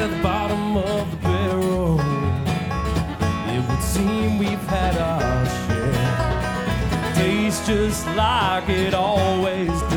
near the bottom of the barrel. It would seem we've had our share. Tastes just like it always did.